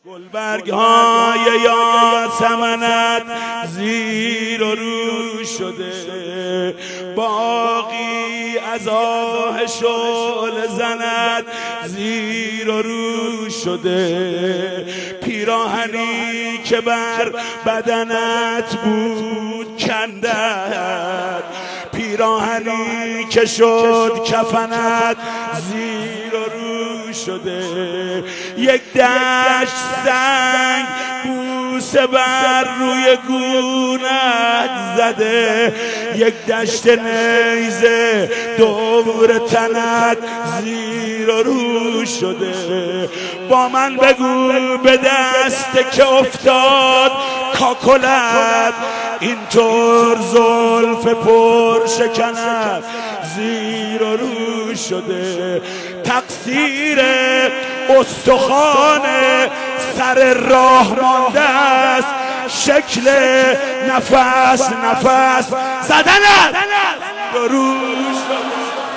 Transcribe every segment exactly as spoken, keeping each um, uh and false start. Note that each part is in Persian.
گلبرگ های یاسمنت زیر و رو شده، باقی از آه شعله زند زیر و رو شده. پیراهنی که بر بدنت بود کندد، پیراهنی که شد کفنت زیر و رو شده. یک دشت سنگ بوسه بر روی گونت زده، یک دشت نیزه دور تنت زیر و رو شده. با من بگو به دست که افتاد کاکلت، اینطور زلف پر شکنت زیر و رو شده. تقصیر استخوان سر راه مانده است، شکل نفس نفس زدنت زیر و رو شده.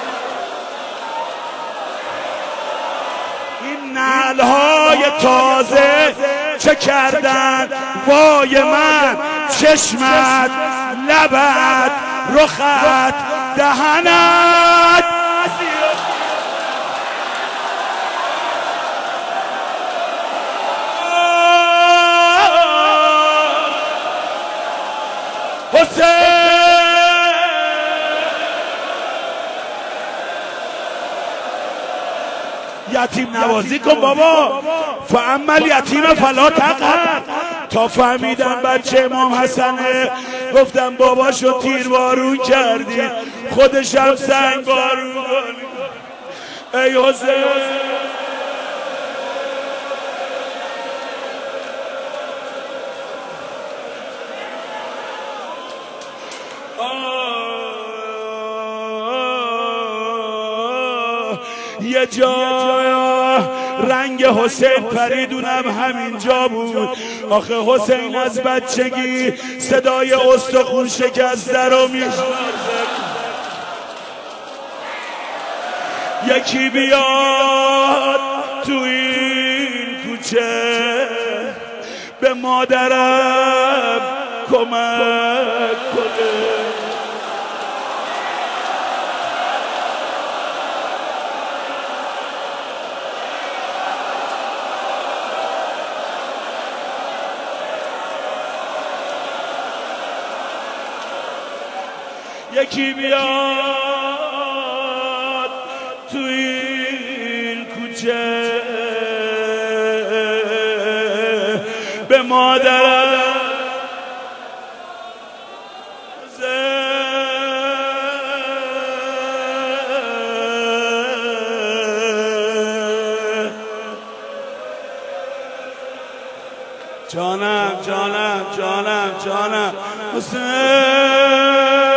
این نعل‌های تازه چه کردن وای من؟ چشمت، لبت، رخت، دهنت حسین. یتیم نوازی کن بابا، فاما الیتیم فلا تقهر. تا فهمیدم بچه امام حسنه گفتم باباشو تیر بارون کردی، خودشم سنگ بارون کنی. ای حسین یه جا رنگ حسین پریدونم همینجا بود. آخه حسین از بچگی صدای استخون شکسته رو میشناسه. یکی بیاد تو این کوچه به مادرم کمک کنه. یکی بیاد تو این کوچه به مادرم جانم جانم جانم جانم حسین.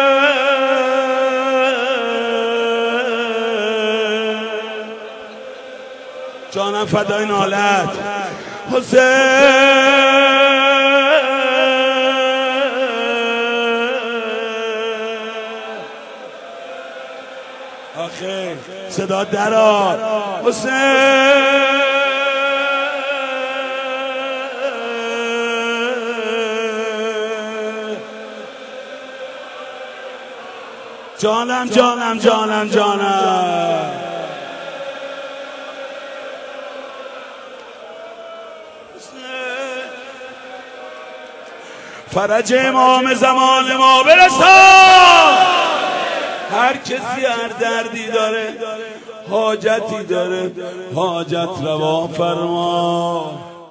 جانم فدای نالت حسین. آخه صدا درار حسین. جانم جانم جانم جانم. فرج امام زمان ما برسان. هر کسی هر دردی داره، حاجتی داره، حاجت روا فرما.